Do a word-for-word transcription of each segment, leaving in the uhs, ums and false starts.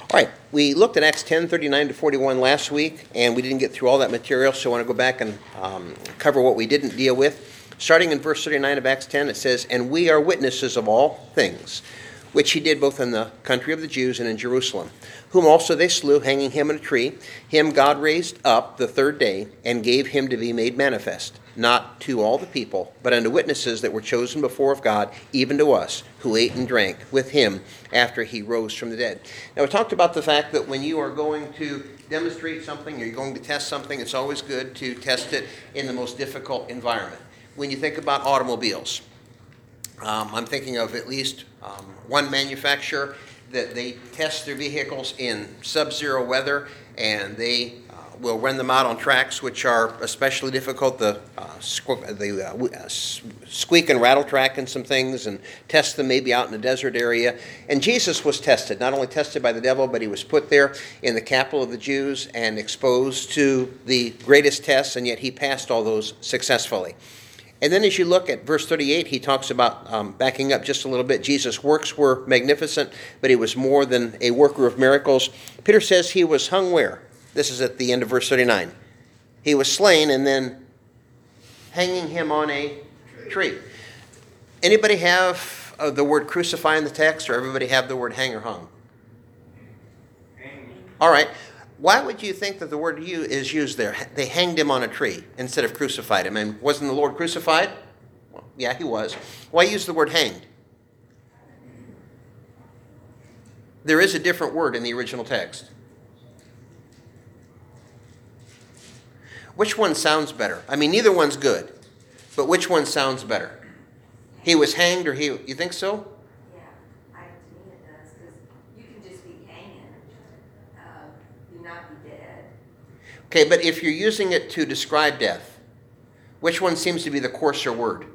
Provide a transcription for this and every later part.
All right, we looked at Acts ten, thirty-nine to forty-one last week, and we didn't get through all that material, so I want to go back and um, cover what we didn't deal with. Starting in verse thirty-nine of Acts ten, it says, "And we are witnesses of all things, which he did both in the country of the Jews and in Jerusalem, whom also they slew, hanging him on a tree. Him God raised up the third day, and gave him to be made manifest, not to all the people, but unto witnesses that were chosen before of God, even to us, who ate and drank with him after he rose from the dead." Now, we talked about the fact that when you are going to demonstrate something, or you're going to test something, it's always good to test it in the most difficult environment. When you think about automobiles, um, I'm thinking of at least um, one manufacturer that they test their vehicles in sub-zero weather, and they uh, will run them out on tracks which are especially difficult, the, uh, squ- the uh, squeak and rattle track and some things, and test them maybe out in a desert area. And Jesus was tested, not only tested by the devil, but he was put there in the capital of the Jews and exposed to the greatest tests, and yet he passed all those successfully. And then as you look at verse thirty-eight, he talks about, um, backing up just a little bit, Jesus' works were magnificent, but he was more than a worker of miracles. Peter says he was hung where? This is at the end of verse thirty-nine. He was slain and then hanging him on a tree. Anybody have uh, the word crucify in the text, or everybody have the word hang or hung? All right. Why would you think that the word "you" is used there? They hanged him on a tree instead of crucified him. And wasn't the Lord crucified? Well, yeah, he was. Why use the word hanged? There is a different word in the original text. Which one sounds better? I mean, neither one's good, but which one sounds better? He was hanged, or he? You think so? Okay, but if you're using it to describe death, which one seems to be the coarser word?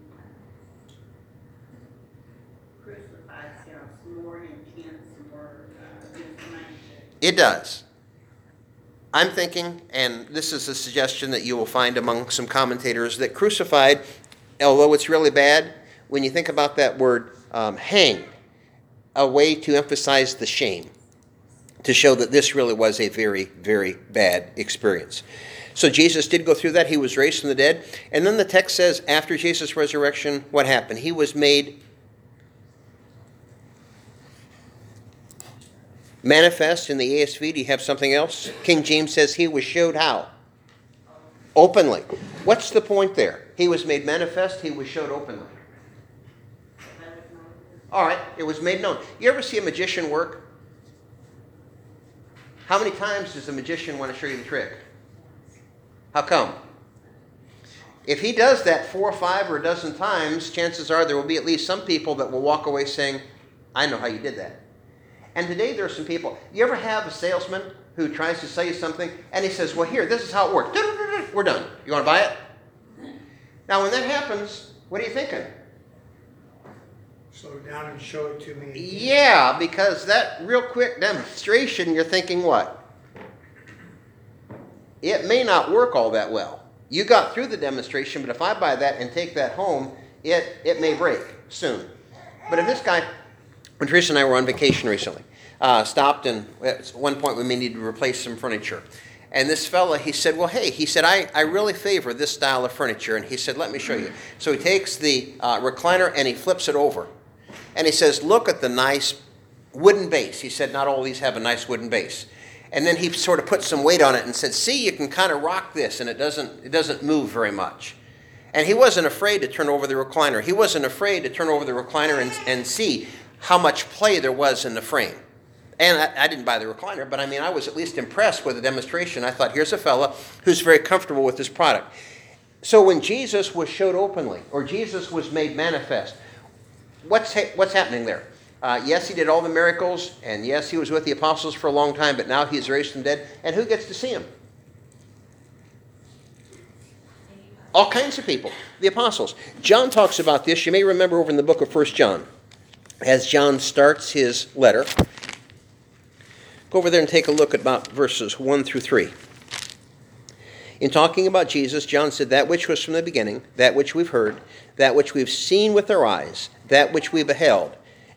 Crucified sounds more intense word. It does. I'm thinking, and this is a suggestion that you will find among some commentators, that crucified, although it's really bad, when you think about that word um, hang, a way to emphasize the shame, to show that this really was a very, very bad experience. So Jesus did go through that. He was raised from the dead. And then the text says, after Jesus' resurrection, what happened? He was made manifest in the A S V. Do you have something else? King James says he was showed how? Openly. What's the point there? He was made manifest. He was showed openly. All right. It was made known. You ever see a magician work? How many times does the magician want to show you the trick? How come? If he does that four or five or a dozen times, chances are there will be at least some people that will walk away saying, "I know how you did that." And today there are some people. You ever have a salesman who tries to sell you something and he says, "Well, here, this is how it works. We're done. You want to buy it?" Now, when that happens, what are you thinking? Slow down and show it to me. Yeah, because that real quick demonstration, you're thinking what? It may not work all that well. You got through the demonstration, but if I buy that and take that home, it, it may break soon. But if this guy, when Teresa and I were on vacation recently, uh, stopped, and at one point we may need to replace some furniture. And this fella, he said, well, hey, he said, I, I really favor this style of furniture. And he said, let me show you. So he takes the uh, recliner and he flips it over. And he says, look at the nice wooden base. He said, not all these have a nice wooden base. And then he sort of put some weight on it and said, see, you can kind of rock this, and it doesn't it doesn't move very much. And he wasn't afraid to turn over the recliner. He wasn't afraid to turn over the recliner and, and see how much play there was in the frame. And I, I didn't buy the recliner, but I mean, I was at least impressed with the demonstration. I thought, here's a fella who's very comfortable with this product. So when Jesus was showed openly, or Jesus was made manifest, What's ha- what's happening there? Uh, yes, he did all the miracles, and yes, he was with the apostles for a long time, but now he's raised from the dead. And who gets to see him? All kinds of people, the apostles. John talks about this. You may remember over in the book of First John, as John starts his letter. Go over there and take a look at about verses one through three. In talking about Jesus, John said, that which was from the beginning, that which we've heard, that which we've seen with our eyes, that which we beheld,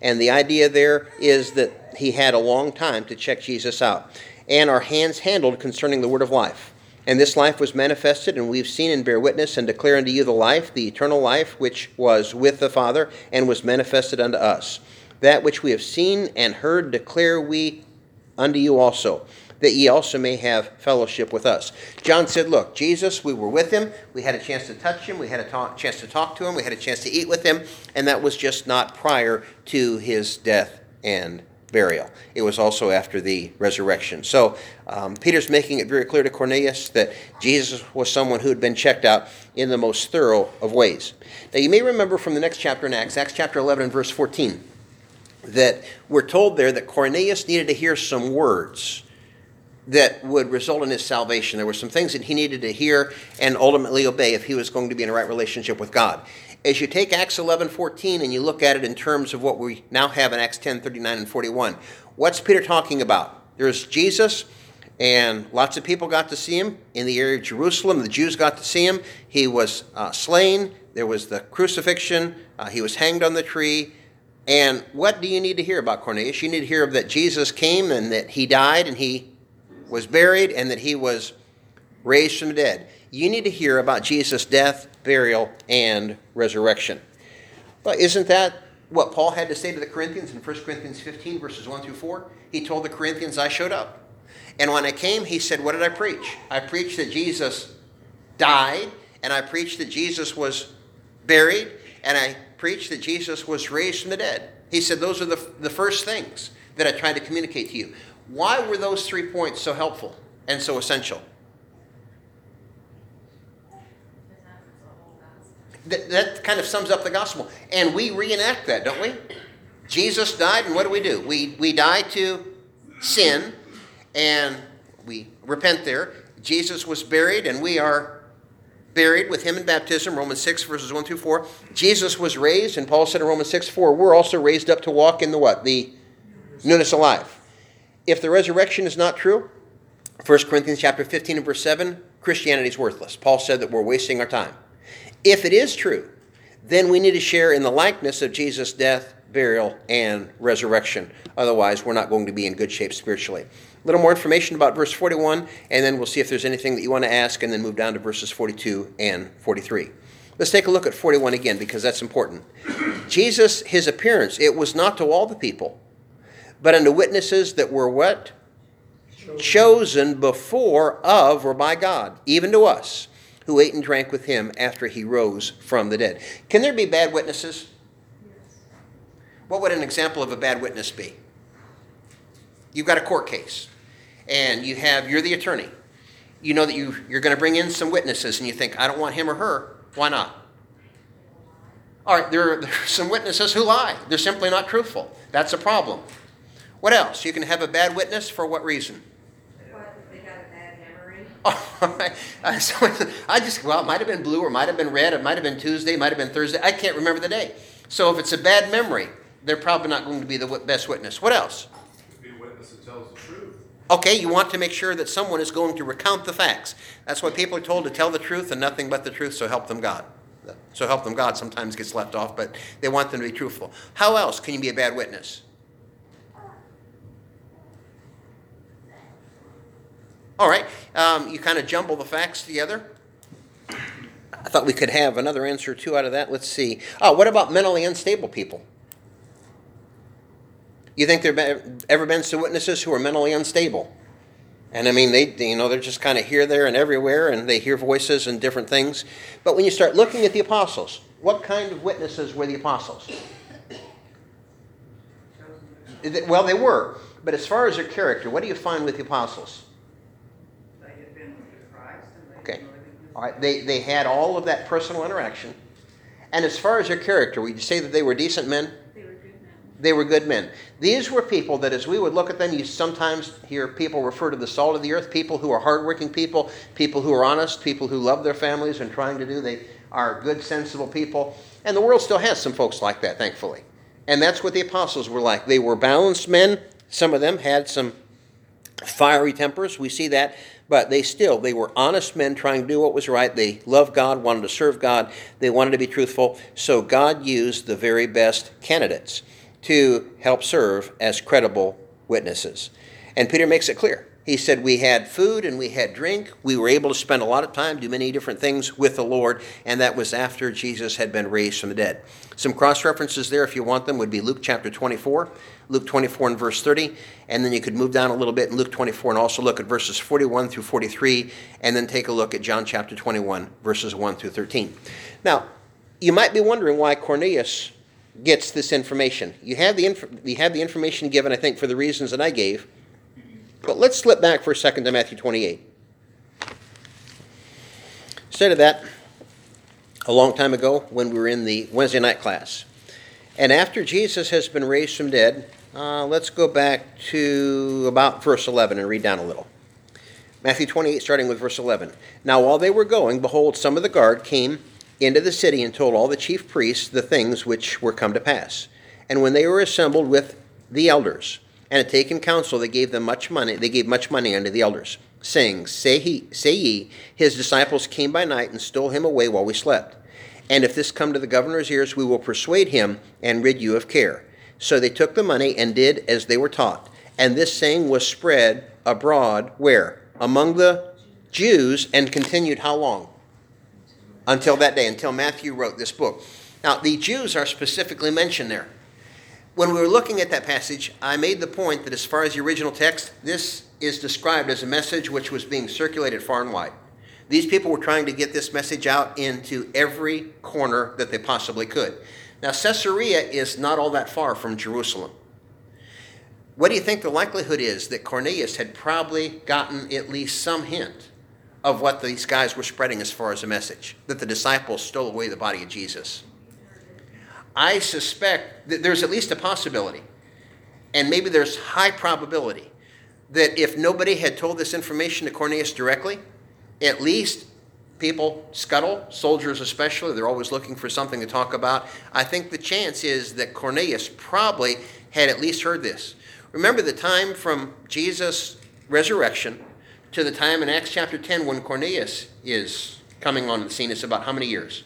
And the idea there is that he had a long time to check Jesus out. And our hands handled concerning the word of life. And this life was manifested, and we've seen and bear witness and declare unto you the life, the eternal life, which was with the Father and was manifested unto us. That which we have seen and heard declare we unto you also, that ye also may have fellowship with us. John said, look, Jesus, we were with him. We had a chance to touch him. We had a talk, chance to talk to him. We had a chance to eat with him. And that was just not prior to his death and burial. It was also after the resurrection. So um, Peter's making it very clear to Cornelius that Jesus was someone who had been checked out in the most thorough of ways. Now you may remember from the next chapter in Acts, Acts chapter eleven and verse fourteen, that we're told there that Cornelius needed to hear some words that would result in his salvation. There were some things that he needed to hear and ultimately obey if he was going to be in a right relationship with God. As you take Acts eleven fourteen and you look at it in terms of what we now have in Acts ten thirty-nine and forty-one, what's Peter talking about? There's Jesus, and lots of people got to see him in the area of Jerusalem. The Jews got to see him. He was uh, slain. There was the crucifixion. Uh, he was hanged on the tree. And what do you need to hear about Cornelius? You need to hear that Jesus came and that he died and he was buried and that he was raised from the dead. You need to hear about Jesus' death, burial, and resurrection. Well, isn't that what Paul had to say to the Corinthians in First Corinthians fifteen, verses one through four? He told the Corinthians, I showed up. And when I came, he said, what did I preach? I preached that Jesus died, and I preached that Jesus was buried, and I preached that Jesus was raised from the dead. He said, those are the, the first things that I tried to communicate to you. Why were those three points so helpful and so essential? That, that kind of sums up the gospel. And we reenact that, don't we? Jesus died, and what do we do? We, we die to sin, and we repent there. Jesus was buried, and we are buried with him in baptism, Romans six, verses one through four. Jesus was raised, and Paul said in Romans six, four, we're also raised up to walk in the what? The newness of life. If the resurrection is not true, First Corinthians chapter fifteen and verse seven, Christianity is worthless. Paul said that we're wasting our time. If it is true, then we need to share in the likeness of Jesus' death, burial, and resurrection. Otherwise, we're not going to be in good shape spiritually. A little more information about verse forty-one, and then we'll see if there's anything that you want to ask, and then move down to verses forty-two and forty-three. Let's take a look at forty-one again, because that's important. Jesus, his appearance, it was not to all the people, but unto witnesses that were what? Chosen. Chosen before of or by God, even to us, who ate and drank with him after he rose from the dead. Can there be bad witnesses? Yes. What would an example of a bad witness be? You've got a court case, and you have, you're the attorney. You know that you, you're going to bring in some witnesses, and you think, I don't want him or her. Why not? All right, there are, there are some witnesses who lie. They're simply not truthful. That's a problem. What else? You can have a bad witness for what reason? What, if they got a bad memory? All right. Uh, so I just, well, it might have been blue, or might have been red, it might have been Tuesday, it might have been Thursday. I can't remember the day. So if it's a bad memory, they're probably not going to be the best witness. What else? Be a witness that tells the truth. Okay, you want to make sure that someone is going to recount the facts. That's why people are told to tell the truth and nothing but the truth, so help them God. So help them God sometimes gets left off, but they want them to be truthful. How else can you be a bad witness? All right, um, you kind of jumble the facts together. I thought we could have another answer or two out of that. Let's see. Oh, what about mentally unstable people? You think there have ever been some witnesses who are mentally unstable? And I mean, they, you know, they're just kind of here, there, and everywhere, and they hear voices and different things. But when you start looking at the apostles, what kind of witnesses were the apostles? Well, they were. But as far as their character, what do you find with the apostles? They had been with Christ. And they Okay. All right. They, they had all of that personal interaction. And as far as their character, would you say that they were decent men? They were good men. They were good men. These were people that as we would look at them, you sometimes hear people refer to the salt of the earth, people who are hardworking people, people who are honest, people who love their families and trying to do. They are good, sensible people. And the world still has some folks like that, thankfully. And that's what the apostles were like. They were balanced men. Some of them had some fiery tempers. We see that. But they still, they were honest men trying to do what was right. They loved God, wanted to serve God. They wanted to be truthful. So God used the very best candidates. to help serve as credible witnesses. And Peter makes it clear. He said, we had food and we had drink. We were able to spend a lot of time, do many different things with the Lord, and that was after Jesus had been raised from the dead. Some cross-references there, if you want them, would be Luke chapter twenty-four, Luke twenty-four and verse thirty, and then you could move down a little bit in Luke twenty-four and also look at verses forty-one through forty-three, and then take a look at John chapter twenty-one, verses one through thirteen. Now, you might be wondering why Cornelius gets this information. You have the inf- you have the information given, I think, for the reasons that I gave. But let's slip back for a second to Matthew twenty-eight. Instead of that, a long time ago when we were in the Wednesday night class. And after Jesus has been raised from dead, uh, let's go back to about verse eleven and read down a little. Matthew twenty-eight, starting with verse eleven. Now while they were going, behold, some of the guard came into the city and told all the chief priests the things which were come to pass. And when they were assembled with the elders, and had taken counsel, they gave them much money. They gave much money unto the elders, saying, Say he, say ye, his disciples came by night and stole him away while we slept. And if this come to the governor's ears, we will persuade him and rid you of care. So they took the money and did as they were taught. And this saying was spread abroad, where? Among the Jews, and continued how long? Until that day, until Matthew wrote this book. Now, the Jews are specifically mentioned there. When we were looking at that passage, I made the point that as far as the original text, this is described as a message which was being circulated far and wide. These people were trying to get this message out into every corner that they possibly could. Now, Caesarea is not all that far from Jerusalem. What do you think the likelihood is that Cornelius had probably gotten at least some hint of what these guys were spreading as far as a message, that the disciples stole away the body of Jesus? I suspect that there's at least a possibility, and maybe there's high probability, that if nobody had told this information to Cornelius directly, at least people scuttle, soldiers especially, they're always looking for something to talk about. I think the chance is that Cornelius probably had at least heard this. Remember the time from Jesus' resurrection to the time in Acts chapter ten when Cornelius is coming on the scene. It's about how many years?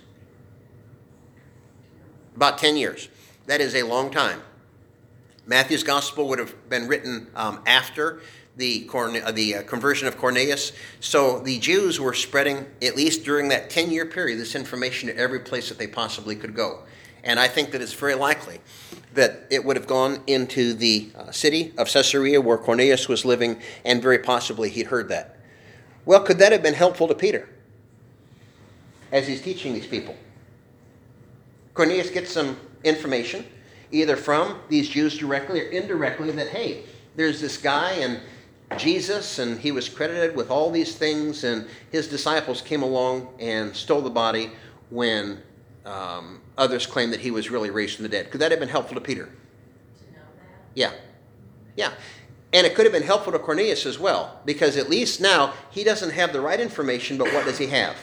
About ten years. That is a long time. Matthew's gospel would have been written um, after the, Corne- uh, the uh, conversion of Cornelius. So the Jews were spreading, at least during that ten-year period, this information to every place that they possibly could go. And I think that it's very likely that it would have gone into the uh, city of Caesarea where Cornelius was living, and very possibly he'd heard that. Well, could that have been helpful to Peter as he's teaching these people? Cornelius gets some information, either from these Jews directly or indirectly, that, hey, there's this guy and Jesus, and he was credited with all these things, and his disciples came along and stole the body when um, others claimed that he was really raised from the dead. Could that have been helpful to Peter? To know that? Yeah. Yeah. And it could have been helpful to Cornelius as well, because at least now he doesn't have the right information, but what does he have?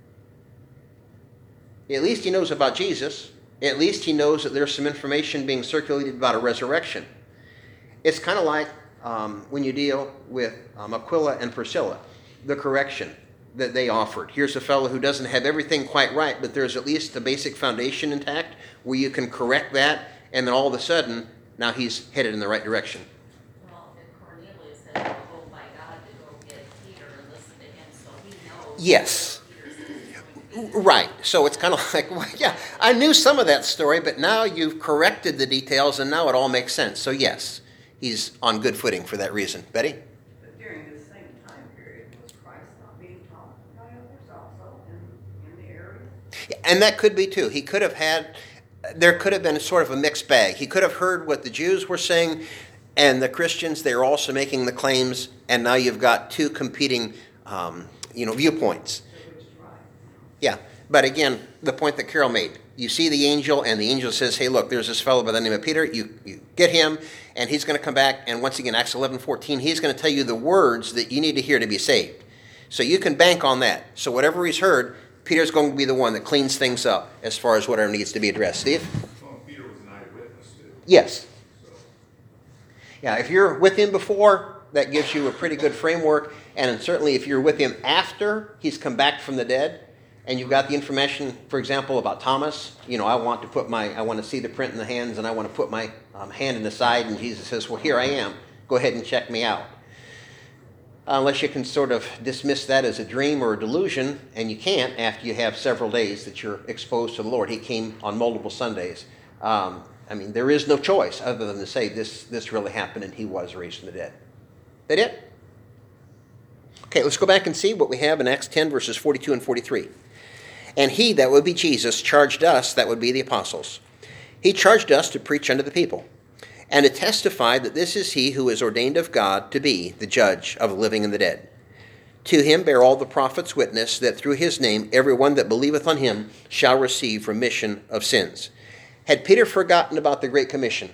At least he knows about Jesus. At least he knows that there's some information being circulated about a resurrection. It's kind of like um, when you deal with um, Aquila and Priscilla, the correction that they offered. Here's a fellow who doesn't have everything quite right, but there's at least a basic foundation intact where you can correct that, and then all of a sudden, now he's headed in the right direction. Well, if Cornelius had been told by God to go get Peter and listen to him, so he knows. Yes. Right. So it's kind of like, well, yeah, I knew some of that story, but now you've corrected the details, and now it all makes sense. So yes, he's on good footing for that reason. Betty? But during this same time period, was Christ not being taught by others also in, in the area? And that could be too. He could have had, there could have been sort of a mixed bag. He could have heard what the Jews were saying, and the Christians, they were also making the claims, and now you've got two competing, um, you know, viewpoints. Which is right. Yeah, but again, the point that Carol made, you see the angel, and the angel says, hey, look, there's this fellow by the name of Peter, you, you get him, and he's going to come back, and once again, Acts eleven fourteen, he's going to tell you the words that you need to hear to be saved. So you can bank on that. So whatever he's heard, Peter's going to be the one that cleans things up as far as whatever needs to be addressed. Steve? Well, Peter was an eyewitness too. Yes. So, Yeah, if you're with him before, that gives you a pretty good framework, and certainly if you're with him after he's come back from the dead, and you've got the information, for example, about Thomas. You know, I want to put my, I want to see the print in the hands, and I want to put my um, hand in the side, and Jesus says, well, here I am. Go ahead and check me out. Unless you can sort of dismiss that as a dream or a delusion, and you can't after you have several days that you're exposed to the Lord. He came on multiple Sundays. Um, I mean, there is no choice other than to say this, this really happened and he was raised from the dead. That it? Okay, let's go back and see what we have in Acts ten, verses forty-two and forty-three. And he, that would be Jesus, charged us, that would be the apostles. He charged us to preach unto the people, and to testify that this is he who is ordained of God to be the judge of the living and the dead. To him bear all the prophets witness that through his name every one that believeth on him shall receive remission of sins. Had Peter forgotten about the Great Commission?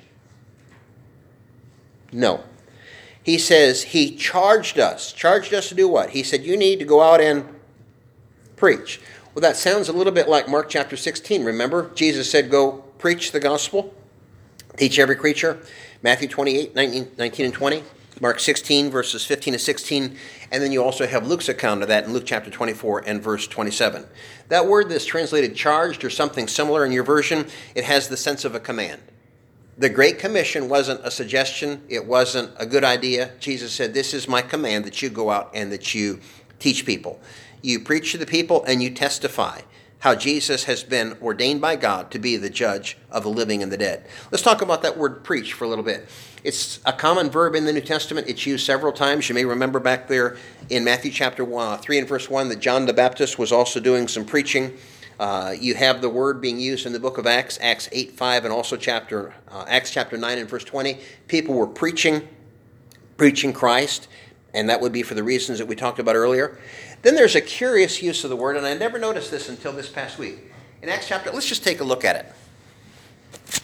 No. He says he charged us. Charged us to do what? He said you need to go out and preach. Well, that sounds a little bit like Mark chapter sixteen. Remember, Jesus said go preach the gospel. Teach every creature. Matthew twenty-eight, nineteen, nineteen and twenty. Mark sixteen, verses fifteen to sixteen. And then you also have Luke's account of that in Luke chapter twenty-four and verse twenty-seven. That word that's translated charged or something similar in your version, it has the sense of a command. The Great Commission wasn't a suggestion. It wasn't a good idea. Jesus said, this is my command that you go out and that you teach people. You preach to the people and you testify how Jesus has been ordained by God to be the judge of the living and the dead. Let's talk about that word preach for a little bit. It's a common verb in the New Testament. It's used several times. You may remember back there in Matthew chapter one, three and verse one that John the Baptist was also doing some preaching. Uh, you have the word being used in the book of Acts, Acts eight, five, and also chapter uh, Acts chapter nine and verse twenty. People were preaching, preaching Christ, and that would be for the reasons that we talked about earlier. Then there's a curious use of the word, and I never noticed this until this past week. In Acts chapter, let's just take a look at it.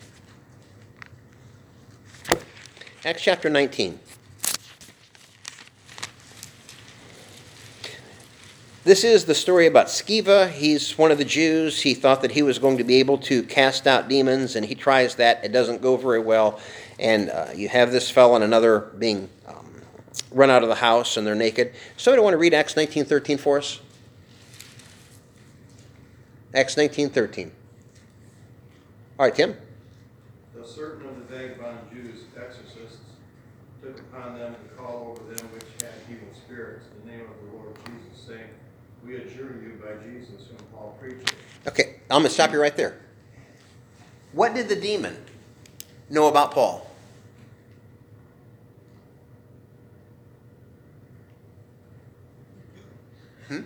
Acts chapter nineteen. This is the story about Sceva. He's one of the Jews. He thought that he was going to be able to cast out demons, and he tries that. It doesn't go very well. And uh, you have this fellow and another being um, run out of the house, and they're naked. Somebody want to read Acts nineteen thirteen for us? Acts nineteen thirteen. All right, Tim. Though certain of the vagabond Jews, exorcists, took upon them to call over them which had evil spirits in the name of the Lord Jesus, saying, we adjure you by Jesus whom Paul preached. Okay, I'm going to stop you right there. What did the demon know about Paul? Hmm?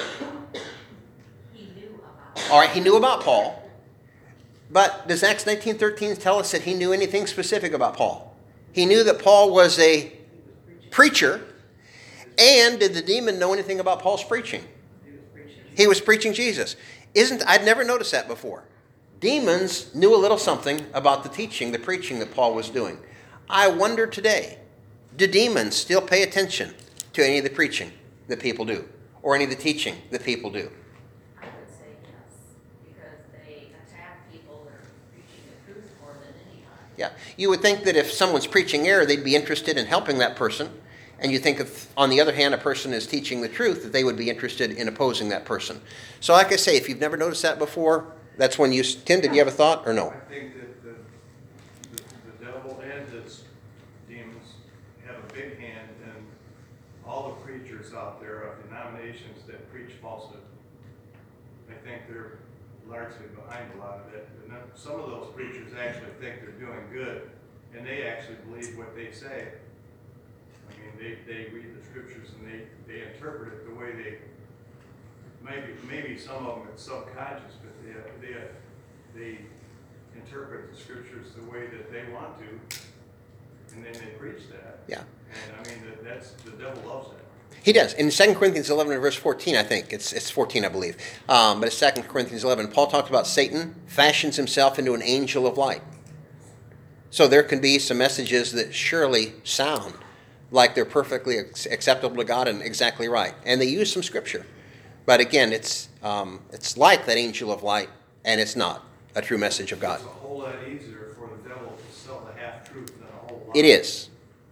He knew about. All right, he knew about Paul. But does Acts nineteen thirteen tell us that he knew anything specific about Paul? He knew that Paul was a preacher. And did the demon know anything about Paul's preaching? He was preaching. He was preaching Jesus. Isn't I'd never noticed that before. Demons knew a little something about the teaching, the preaching that Paul was doing. I wonder today, do demons still pay attention to any of the preaching that people do? Or any of the teaching that people do? I would say yes, because they attack people that are preaching the truth more than anybody. Yeah. You would think that if someone's preaching error, they'd be interested in helping that person. And you think if, on the other hand, a person is teaching the truth, that they would be interested in opposing that person. So like I say, if you've never noticed that before, that's when you... Tim, did you have a thought or no? I think that the, the, the devil and his demons have a big hand in all the preachers out there of denominations that preach falsehood. I think they're largely behind a lot of it. And then some of those preachers actually think they're doing good, and they actually believe what they say. I mean, they, they read the scriptures and they, they interpret it the way they, maybe maybe some of them it's subconscious, but they, they, they interpret the scriptures the way that they want to, and then they preach that. Yeah. And I mean, that, that's, the devil loves that. He does. In Second Corinthians eleven and verse fourteen, I think, it's it's fourteen, I believe, um, but it's Second Corinthians eleven, Paul talked about Satan fashions himself into an angel of light. So there can be some messages that surely sound like they're perfectly acceptable to God and exactly right. And they use some scripture. But again, it's um, it's like that angel of light, and it's not a true message of God. It's a whole lot easier for the devil to sell the half-truth than a whole lot. It is.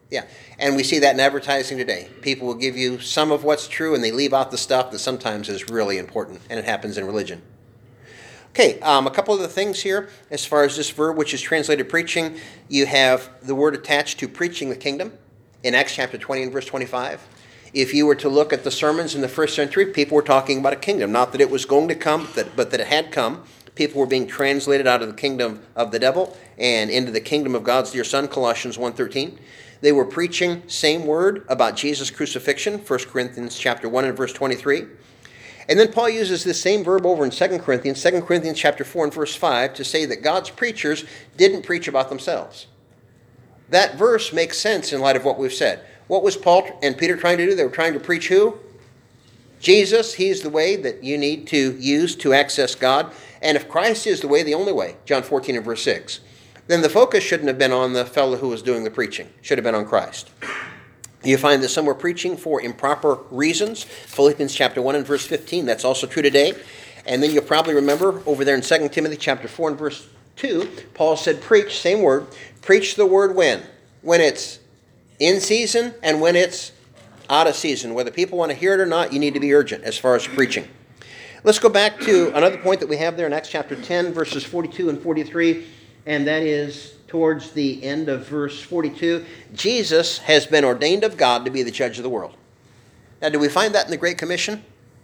Yeah, and we see that in advertising today. People will give you some of what's true, and they leave out the stuff that sometimes is really important, and it happens in religion. Okay, um, a couple of the things here as far as this verb, which is translated preaching. You have the word attached to preaching the kingdom in Acts chapter twenty and verse twenty-five. If you were to look at the sermons in the first century, people were talking about a kingdom. Not that it was going to come, but that it had come. People were being translated out of the kingdom of the devil and into the kingdom of God's dear Son, Colossians one thirteen. They were preaching same word about Jesus' crucifixion, First Corinthians chapter one and verse twenty-three. And then Paul uses this same verb over in Second Corinthians, Second Corinthians chapter four and verse five, to say that God's preachers didn't preach about themselves. That verse makes sense in light of what we've said. What was Paul and Peter trying to do? They were trying to preach who? Jesus. He's the way that you need to use to access God. And if Christ is the way, the only way, John fourteen and verse six, then the focus shouldn't have been on the fellow who was doing the preaching. It should have been on Christ. You find that some were preaching for improper reasons. Philippians chapter one and verse fifteen, that's also true today. And then you'll probably remember over there in Second Timothy chapter four and verse two, Paul said preach, same word, preach the word when? When it's in season and when it's out of season. Whether people want to hear it or not, you need to be urgent as far as preaching. Let's go back to another point that we have there in Acts chapter ten, verses forty-two and forty-three, and that is towards the end of verse forty-two. Jesus has been ordained of God to be the judge of the world. Now, do we find that in the Great Commission?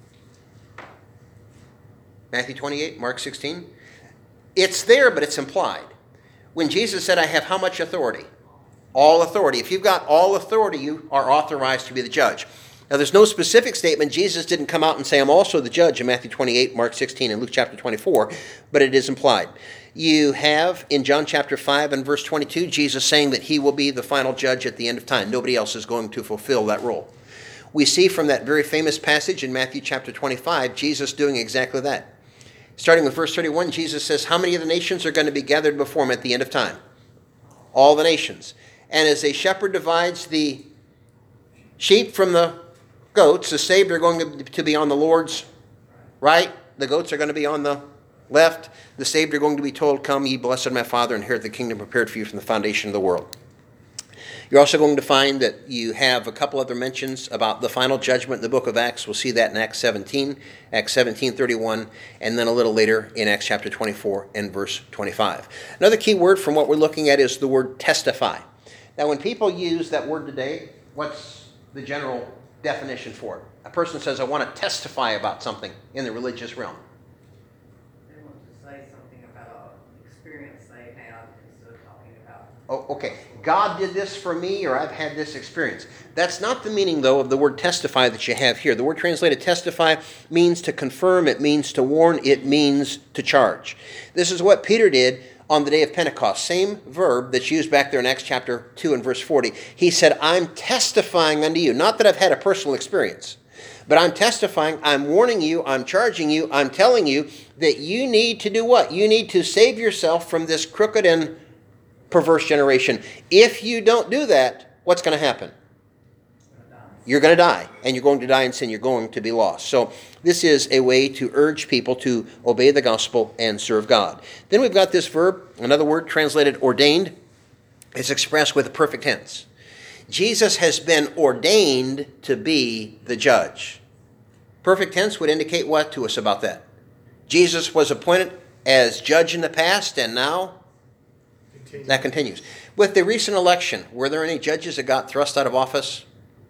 Matthew twenty-eight, Mark sixteen. It's there, but it's implied. When Jesus said, I have how much authority? All authority. If you've got all authority, you are authorized to be the judge. Now, there's no specific statement. Jesus didn't come out and say, I'm also the judge in Matthew twenty-eight, Mark sixteen, and Luke chapter twenty-four, but it is implied. You have in John chapter five and verse twenty-two, Jesus saying that he will be the final judge at the end of time. Nobody else is going to fulfill that role. We see from that very famous passage in Matthew chapter twenty-five, Jesus doing exactly that. Starting with verse thirty-one, Jesus says, how many of the nations are going to be gathered before him at the end of time? All the nations. And as a shepherd divides the sheep from the goats, the saved are going to be on the Lord's right. The goats are going to be on the left. The saved are going to be told, come ye blessed of my Father, inherit the kingdom prepared for you from the foundation of the world. You're also going to find that you have a couple other mentions about the final judgment in the book of Acts. We'll see that in Acts seventeen, Acts seventeen thirty-one, and then a little later in Acts chapter twenty-four and verse twenty-five. Another key word from what we're looking at is the word testify. Now, when people use that word today, what's the general definition for it? A person says, I want to testify about something in the religious realm. They want to say something about an experience they had instead of talking about. Oh, okay. God did this for me, or I've had this experience. That's not the meaning, though, of the word testify that you have here. The word translated testify means to confirm, it means to warn, it means to charge. This is what Peter did on the day of Pentecost. Same verb that's used back there in Acts chapter two and verse forty. He said, I'm testifying unto you. Not that I've had a personal experience, but I'm testifying, I'm warning you, I'm charging you, I'm telling you that you need to do what? You need to save yourself from this crooked and perverse generation. If you don't do that, what's going to happen? You're going to die, and you're going to die in sin. You're going to be lost. So this is a way to urge people to obey the gospel and serve God. Then we've got this verb, another word translated ordained. It's expressed with a perfect tense. Jesus has been ordained to be the judge. Perfect tense would indicate what to us about that? Jesus was appointed as judge in the past, and now Continue. That continues. With the recent election, were there any judges that got thrust out of office?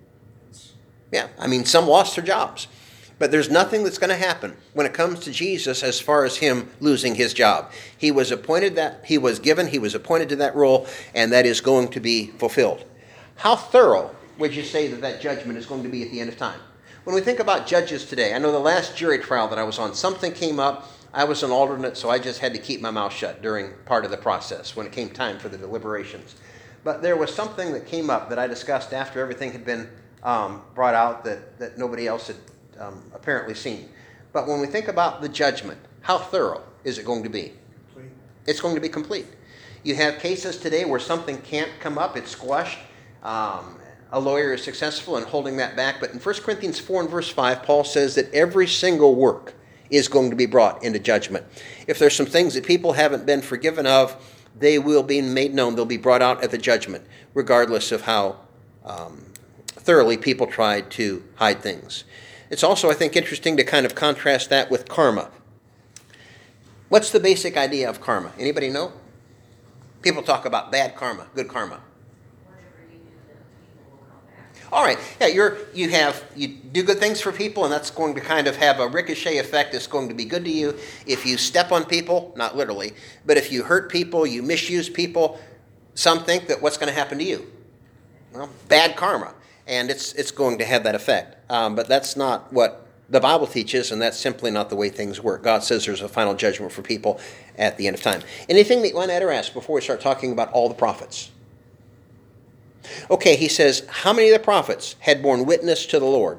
Yeah, I mean, some lost their jobs. But there's nothing that's going to happen when it comes to Jesus as far as him losing his job. He was appointed that, he was given, he was appointed to that role, and that is going to be fulfilled. How thorough would you say that that judgment is going to be at the end of time? When we think about judges today, I know the last jury trial that I was on, something came up. I was an alternate, so I just had to keep my mouth shut during part of the process when it came time for the deliberations. But there was something that came up that I discussed after everything had been um, brought out that, that nobody else had um, apparently seen. But when we think about the judgment, how thorough is it going to be? Complete. It's going to be complete. You have cases today where something can't come up, it's squashed. Um, a lawyer is successful in holding that back. But in First Corinthians four and verse five, Paul says that every single work is going to be brought into judgment. If there's some things that people haven't been forgiven of, they will be made known. They'll be brought out at the judgment, regardless of how um, thoroughly people tried to hide things. It's also, I think, interesting to kind of contrast that with karma. What's the basic idea of karma? Anybody know? People talk about bad karma, good karma. Whatever you do, the people will come back. All right, yeah, you're you have you do good things for people, and that's going to kind of have a ricochet effect. It's going to be good to you. If you step on people, not literally, but if you hurt people, you misuse people, some think that what's going to happen to you? Well, bad karma, and it's it's going to have that effect. Um, but that's not what the Bible teaches, and that's simply not the way things work. God says there's a final judgment for people at the end of time. Anything that you want to add or ask before we start talking about all the prophets? Okay, he says, how many of the prophets had borne witness to the Lord?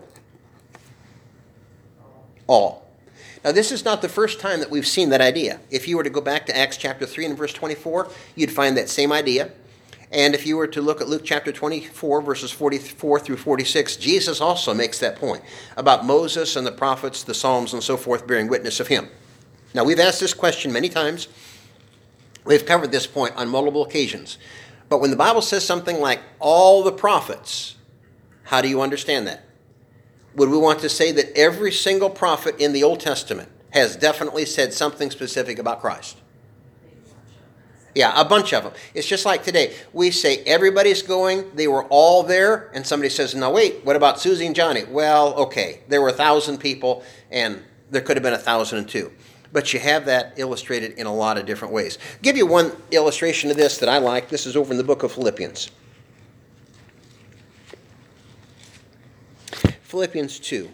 All. Now, this is not the first time that we've seen that idea. If you were to go back to Acts chapter three and verse twenty-four, you'd find that same idea. And if you were to look at Luke chapter twenty-four, verses forty-four through forty-six, Jesus also makes that point about Moses and the prophets, the Psalms, and so forth bearing witness of him. Now, we've asked this question many times. We've covered this point on multiple occasions. But when the Bible says something like all the prophets, how do you understand that? Would we want to say that every single prophet in the Old Testament has definitely said something specific about Christ? Yeah, a bunch of them. It's just like today. We say everybody's going, they were all there, and somebody says, no, wait, what about Susie and Johnny? Well, okay, there were a thousand people, and there could have been a thousand and two. But you have that illustrated in a lot of different ways. I'll give you one illustration of this that I like. This is over in the book of Philippians. Philippians two.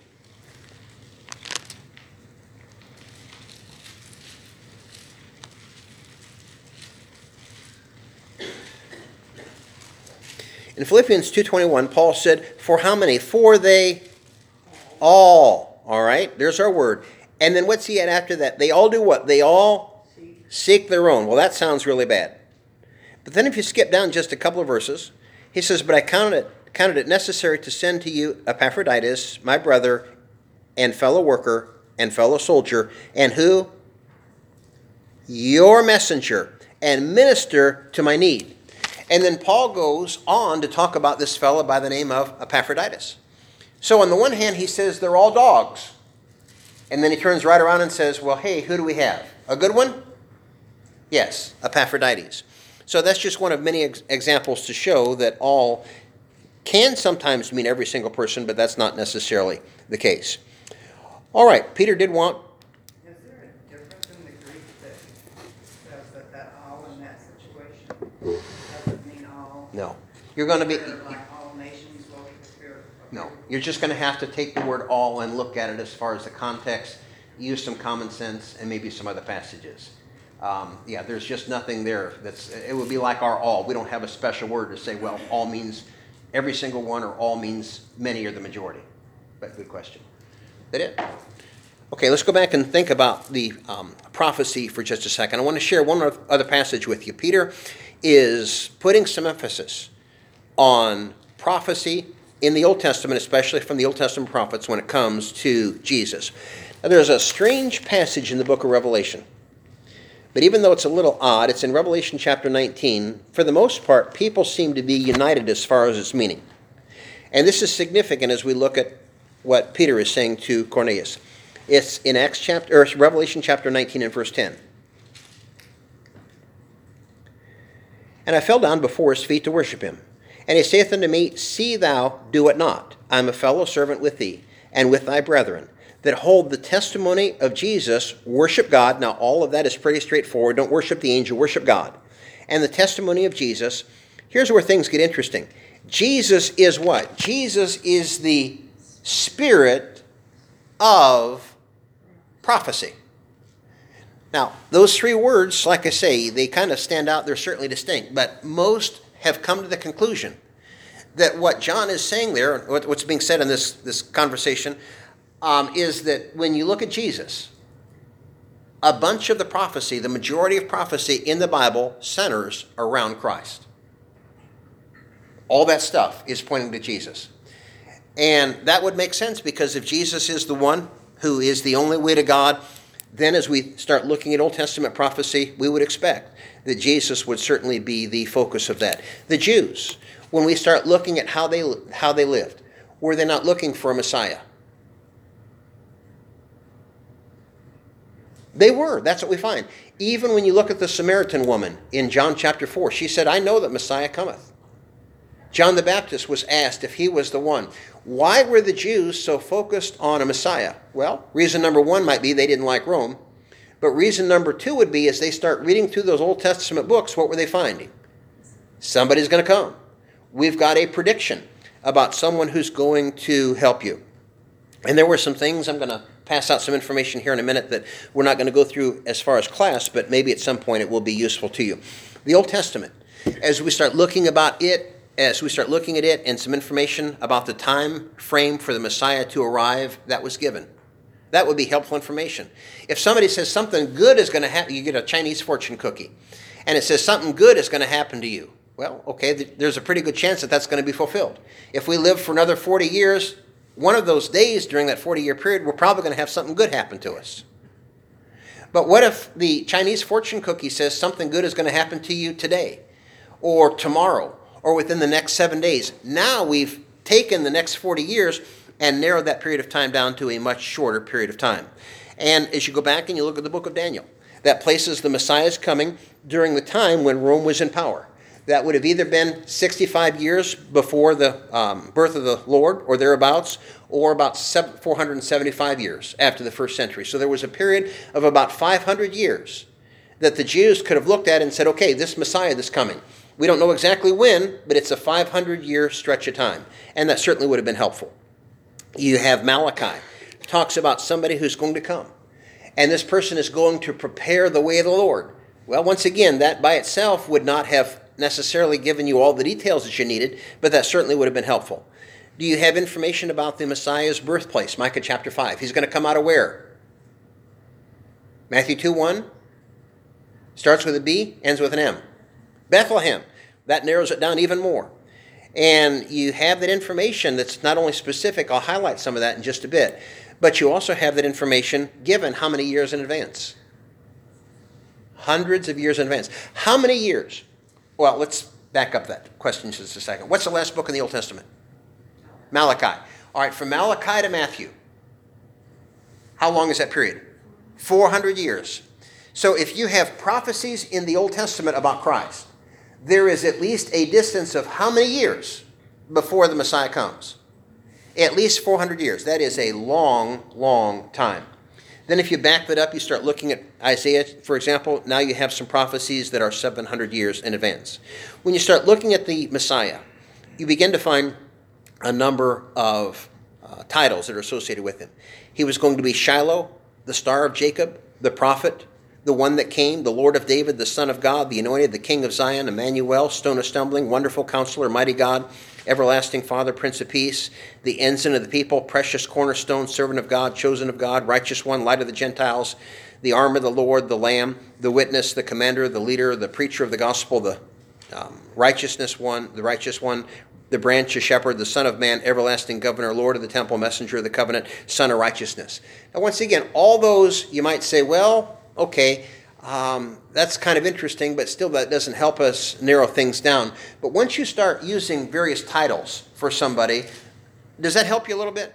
In Philippians two twenty-one, Paul said, for how many? For they all. All right, there's our word. And then what's he at after that? They all do what? They all seek their own. Well, that sounds really bad. But then if you skip down just a couple of verses, he says, but I counted it, counted it necessary to send to you Epaphroditus, my brother and fellow worker and fellow soldier, and who? Your messenger, and minister to my need. And then Paul goes on to talk about this fellow by the name of Epaphroditus. So on the one hand, he says they're all dogs. And then he turns right around and says, well, hey, who do we have? A good one? Yes, Epaphroditus. So that's just one of many ex- examples to show that all can sometimes mean every single person, but that's not necessarily the case. All right, Peter did want... Is there a difference in the Greek that says that that all in that situation doesn't mean all? No. You're going to be... Like all nations will be the Spirit of No, God? you're just going to have to take the word all and look at it as far as the context, use some common sense, and maybe some other passages. Um, yeah, there's just nothing there that's, it would be like our all. We don't have a special word to say, well, all means every single one, or all means many or the majority. But good question. Is that it? Okay, let's go back and think about the um, prophecy for just a second. I want to share one other passage with you. Peter is putting some emphasis on prophecy in the Old Testament, especially from the Old Testament prophets when it comes to Jesus. Now, there's a strange passage in the book of Revelation. But even though it's a little odd, it's in Revelation chapter nineteen. For the most part, people seem to be united as far as its meaning. And this is significant as we look at what Peter is saying to Cornelius. It's in Acts chapter, or Revelation chapter nineteen and verse ten. And I fell down before his feet to worship him. And he saith unto me, see thou do it not. I am a fellow servant with thee, and with thy brethren, that hold the testimony of Jesus, worship God. Now, all of that is pretty straightforward. Don't worship the angel, worship God. And the testimony of Jesus, here's where things get interesting. Jesus is what? Jesus is the spirit of prophecy. Now, those three words, like I say, they kind of stand out. They're certainly distinct. But most have come to the conclusion that what John is saying there, what's being said in this, this conversation, Um, is that when you look at Jesus, a bunch of the prophecy, the majority of prophecy in the Bible centers around Christ. All that stuff is pointing to Jesus. And that would make sense, because if Jesus is the one who is the only way to God, then as we start looking at Old Testament prophecy, we would expect that Jesus would certainly be the focus of that. The Jews, when we start looking at how they how they lived, were they not looking for a Messiah? They were. That's what we find. Even when you look at the Samaritan woman in John chapter four, she said, I know that Messiah cometh. John the Baptist was asked if he was the one. Why were the Jews so focused on a Messiah? Well, reason number one might be they didn't like Rome. But reason number two would be as they start reading through those Old Testament books, what were they finding? Somebody's going to come. We've got a prediction about someone who's going to help you. And there were some things, I'm going to pass out some information here in a minute that we're not going to go through as far as class, but maybe at some point it will be useful to you. The Old Testament, as we start looking about it, as we start looking at it and some information about the time frame for the Messiah to arrive, that was given. That would be helpful information. If somebody says something good is going to happen, you get a Chinese fortune cookie, and it says something good is going to happen to you. Well, okay, there's a pretty good chance that that's going to be fulfilled. If we live for another forty years, one of those days during that forty-year period, we're probably going to have something good happen to us. But what if the Chinese fortune cookie says something good is going to happen to you today, or tomorrow, or within the next seven days? Now we've taken the next forty years and narrowed that period of time down to a much shorter period of time. And as you go back and you look at the book of Daniel, that places the Messiah's coming during the time when Rome was in power. That would have either been sixty-five years before the um, birth of the Lord or thereabouts, or about four hundred seventy-five years after the first century. So there was a period of about five hundred years that the Jews could have looked at and said, okay, this Messiah is coming. We don't know exactly when, but it's a five hundred year stretch of time. And that certainly would have been helpful. You have Malachi, talks about somebody who's going to come. And this person is going to prepare the way of the Lord. Well, once again, that by itself would not have necessarily given you all the details that you needed, but that certainly would have been helpful. Do you have information about the Messiah's birthplace? Micah chapter five. He's going to come out of where? Matthew two one. Starts with a B, ends with an M. Bethlehem. That narrows it down even more. And you have that information that's not only specific, I'll highlight some of that in just a bit, but you also have that information given how many years in advance? Hundreds of years in advance. How many years? Well, let's back up that question just a second. What's the last book in the Old Testament? Malachi. All right, from Malachi to Matthew. How long is that period? four hundred years. So if you have prophecies in the Old Testament about Christ, there is at least a distance of how many years before the Messiah comes? At least four hundred years. That is a long, long time. Then if you back that up, you start looking at Isaiah, for example, now you have some prophecies that are seven hundred years in advance. When you start looking at the Messiah, you begin to find a number of uh, titles that are associated with him. He was going to be Shiloh, the Star of Jacob, the prophet, the one that came, the Lord of David, the Son of God, the anointed, the King of Zion, Emmanuel, stone of stumbling, wonderful counselor, mighty God, everlasting Father, Prince of Peace, the ensign of the people, precious cornerstone, servant of God, chosen of God, righteous one, light of the Gentiles, the arm of the Lord, the Lamb, the witness, the commander, the leader, the preacher of the gospel, the um, righteousness one, the righteous one, the branch, a shepherd, the Son of Man, everlasting governor, Lord of the temple, messenger of the covenant, Son of righteousness. Now, once again, all those you might say, well, okay, um, that's kind of interesting, but still that doesn't help us narrow things down. But once you start using various titles for somebody, does that help you a little bit?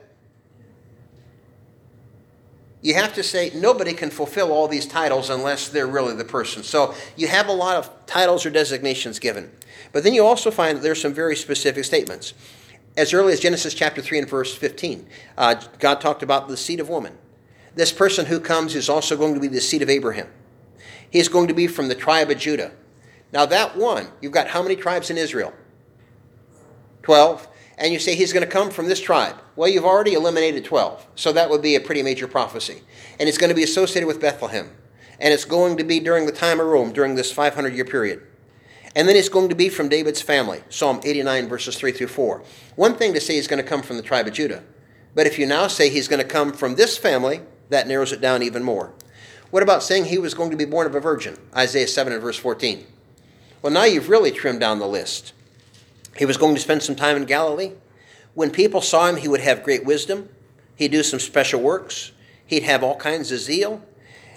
You have to say nobody can fulfill all these titles unless they're really the person. So you have a lot of titles or designations given. But then you also find that there's some very specific statements. As early as Genesis chapter three and verse fifteen, uh, God talked about the seed of woman. This person who comes is also going to be the seed of Abraham. He's going to be from the tribe of Judah. Now that one, you've got how many tribes in Israel? Twelve. And you say he's going to come from this tribe. Well, you've already eliminated twelve. So that would be a pretty major prophecy. And it's going to be associated with Bethlehem. And it's going to be during the time of Rome, during this five hundred year period. And then it's going to be from David's family. Psalm eighty-nine, verses three through four. One thing to say he's going to come from the tribe of Judah. But if you now say he's going to come from this family, that narrows it down even more. What about saying he was going to be born of a virgin? Isaiah seven and verse fourteen. Well, now you've really trimmed down the list. He was going to spend some time in Galilee. When people saw him, he would have great wisdom. He'd do some special works. He'd have all kinds of zeal.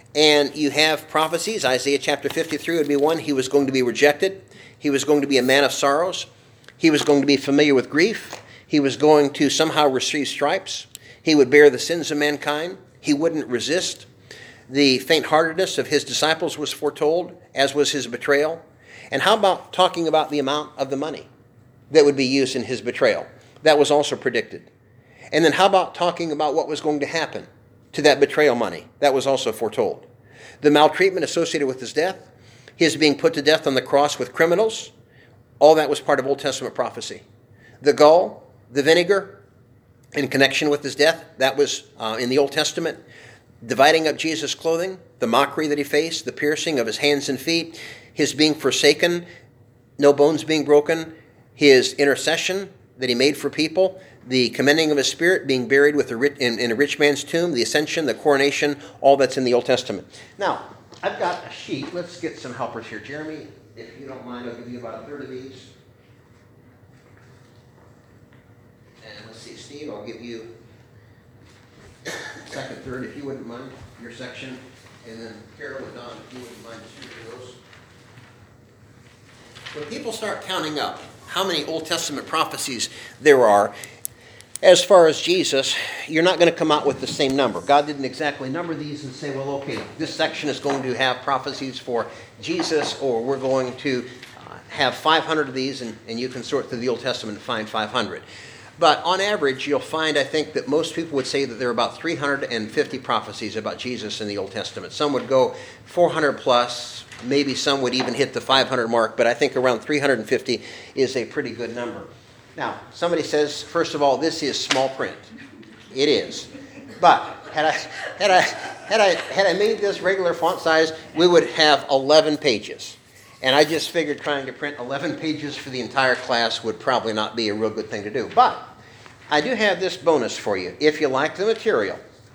And you have prophecies. Isaiah chapter fifty-three would be one. He was going to be rejected. He was going to be a man of sorrows. He was going to be familiar with grief. He was going to somehow receive stripes. He would bear the sins of mankind. He wouldn't resist. The faint-heartedness of his disciples was foretold, as was his betrayal. And how about talking about the amount of the money that would be used in his betrayal? That was also predicted. And then how about talking about what was going to happen to that betrayal money? That was also foretold. The maltreatment associated with his death, his being put to death on the cross with criminals, all that was part of Old Testament prophecy. The gall, the vinegar, in connection with his death, that was uh, in the Old Testament. Dividing up Jesus' clothing, the mockery that he faced, the piercing of his hands and feet, his being forsaken, no bones being broken, his intercession that he made for people, the commending of his spirit, being buried with a rich, in, in a rich man's tomb, the ascension, the coronation, all that's in the Old Testament. Now, I've got a sheet. Let's get some helpers here. Jeremy, if you don't mind, I'll give you about a third of these. And let's see, Steve, I'll give you second, third, if you wouldn't mind, your section. And then Carol and Don, if you wouldn't mind distributing those. When people start counting up how many Old Testament prophecies there are, as far as Jesus, you're not going to come out with the same number. God didn't exactly number these and say, well, okay, this section is going to have prophecies for Jesus, or we're going to uh, have five hundred of these, and, and you can sort through the Old Testament and find five hundred. But on average, you'll find, I think, that most people would say that there are about three hundred fifty prophecies about Jesus in the Old Testament. Some would go four hundred plus, maybe some would even hit the five hundred mark, but I think around three hundred fifty is a pretty good number. Now, somebody says, first of all, this is small print. It is. But had I, had I, had I, had I made this regular font size, we would have eleven pages. And I just figured trying to print eleven pages for the entire class would probably not be a real good thing to do. But I do have this bonus for you. If you like the material,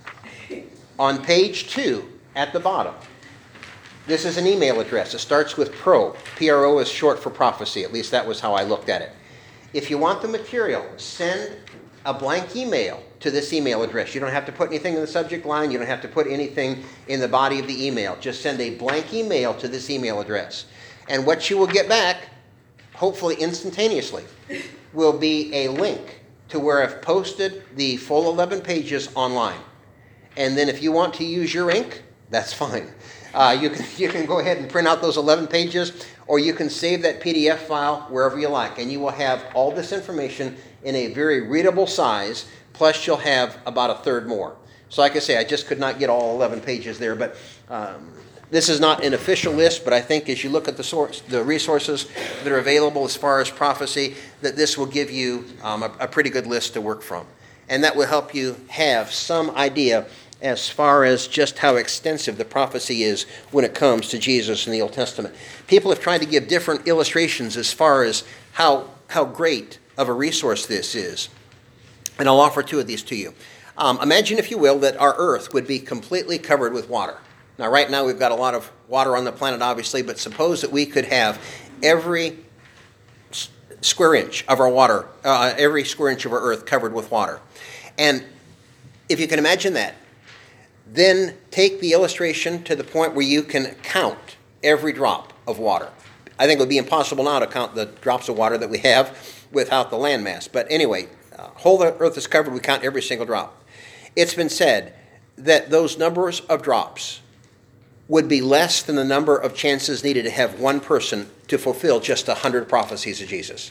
on page two at the bottom, this is an email address. It starts with PRO. P R O is short for prophecy. At least that was how I looked at it. If you want the material, send a blank email to this email address. You don't have to put anything in the subject line. You don't have to put anything in the body of the email. Just send a blank email to this email address. And what you will get back, hopefully instantaneously, will be a link to where I've posted the full eleven pages online. And then if you want to use your ink, that's fine. Uh, you can you can go ahead and print out those eleven pages, or you can save that P D F file wherever you like, and you will have all this information in a very readable size, plus you'll have about a third more. So like I say, I just could not get all eleven pages there, but um, this is not an official list, but I think as you look at the source, the resources that are available as far as prophecy, that this will give you um, a, a pretty good list to work from. And that will help you have some idea as far as just how extensive the prophecy is when it comes to Jesus in the Old Testament. People have tried to give different illustrations as far as how, how great of a resource this is. And I'll offer two of these to you. Um, imagine, if you will, that our earth would be completely covered with water. Now, right now, we've got a lot of water on the planet, obviously, but suppose that we could have every s- square inch of our water, uh, every square inch of our earth covered with water. And if you can imagine that, then take the illustration to the point where you can count every drop of water. I think it would be impossible now to count the drops of water that we have without the landmass. But anyway, uh, whole earth is covered, we count every single drop. It's been said that those numbers of drops would be less than the number of chances needed to have one person to fulfill just one hundred prophecies of Jesus.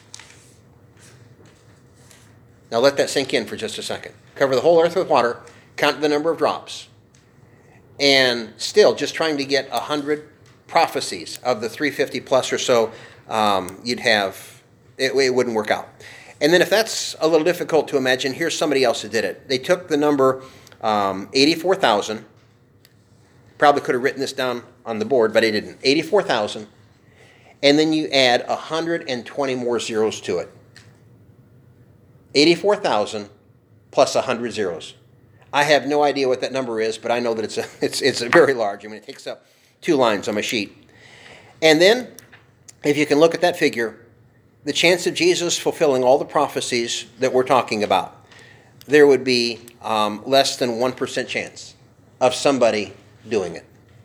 Now let that sink in for just a second. Cover the whole earth with water, count the number of drops, and still just trying to get one hundred prophecies of the three hundred fifty plus or so, um, you'd have, it, it wouldn't work out. And then if that's a little difficult to imagine, here's somebody else who did it. They took the number um, eighty-four thousand, probably could have written this down on the board, but I didn't, eighty-four thousand, and then you add one hundred twenty more zeros to it. eighty-four thousand plus one hundred zeros. I have no idea what that number is, but I know that it's a, it's it's a very large. I mean, it takes up two lines on my sheet. And then, if you can look at that figure, the chance of Jesus fulfilling all the prophecies that we're talking about, there would be um, less than one percent chance of somebody doing it.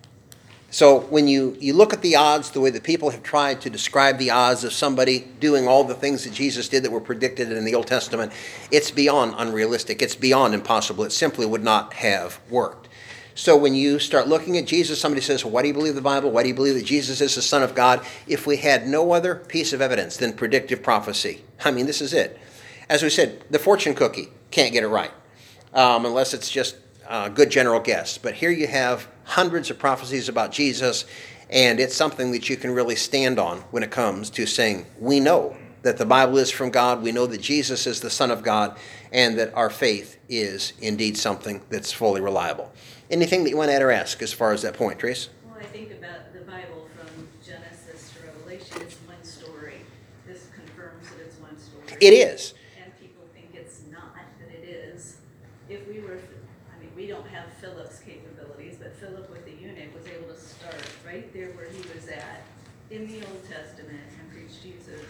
So when you, you look at the odds, the way that people have tried to describe the odds of somebody doing all the things that Jesus did that were predicted in the Old Testament, it's beyond unrealistic. It's beyond impossible. It simply would not have worked. So when you start looking at Jesus, somebody says, well, why do you believe the Bible? Why do you believe that Jesus is the Son of God? If we had no other piece of evidence than predictive prophecy, I mean, this is it. As we said, the fortune cookie can't get it right, um, unless it's just a good general guess. But here you have hundreds of prophecies about Jesus, and it's something that you can really stand on when it comes to saying, we know that the Bible is from God, we know that Jesus is the Son of God, and that our faith is indeed something that's fully reliable. Anything that you want to add or ask as far as that point, Trace? Well, I think about the Bible from Genesis to Revelation, it's one story. This confirms that it's one story. It is. And people think it's not, but it is. If we were, I mean, we don't have Philip's capabilities, but Philip with the eunuch was able to start right there where he was at in the Old Testament and preach Jesus.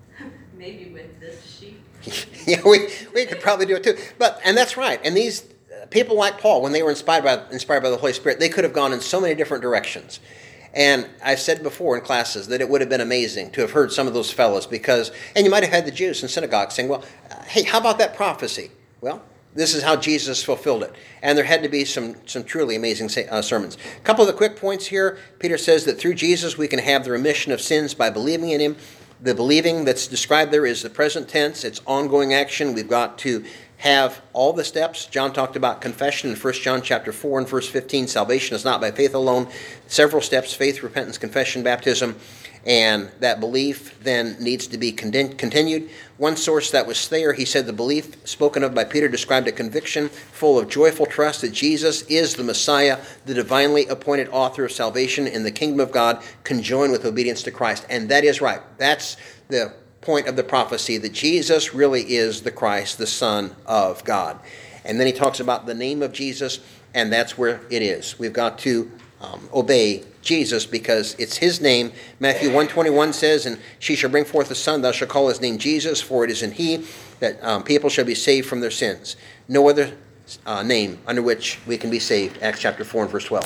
Maybe with this sheep. Yeah, we, we could probably do it too. But and that's right. And these uh, people like Paul, when they were inspired by inspired by the Holy Spirit, they could have gone in so many different directions. And I've said before in classes that it would have been amazing to have heard some of those fellows because, and you might have had the Jews in synagogue saying, well, uh, hey, how about that prophecy? Well, this is how Jesus fulfilled it. And there had to be some, some truly amazing uh, sermons. A couple of the quick points here. Peter says that through Jesus we can have the remission of sins by believing in him. The believing that's described there is the present tense. It's ongoing action. We've got to have all the steps. John talked about confession in First John chapter four and verse fifteen. Salvation is not by faith alone. Several steps: faith, repentance, confession, baptism. And that belief then needs to be continued. One source that was Thayer, he said the belief spoken of by Peter described a conviction full of joyful trust that Jesus is the Messiah, the divinely appointed author of salvation in the kingdom of God, conjoined with obedience to Christ. And that is right. That's the point of the prophecy, that Jesus really is the Christ, the Son of God. And then he talks about the name of Jesus, and that's where it is. We've got to um, obey Jesus because it's his name. Matthew one twenty-one says, and she shall bring forth a son, thou shalt call his name Jesus, for it is in he that um, people shall be saved from their sins. No other uh, name under which we can be saved. Acts chapter four and verse twelve.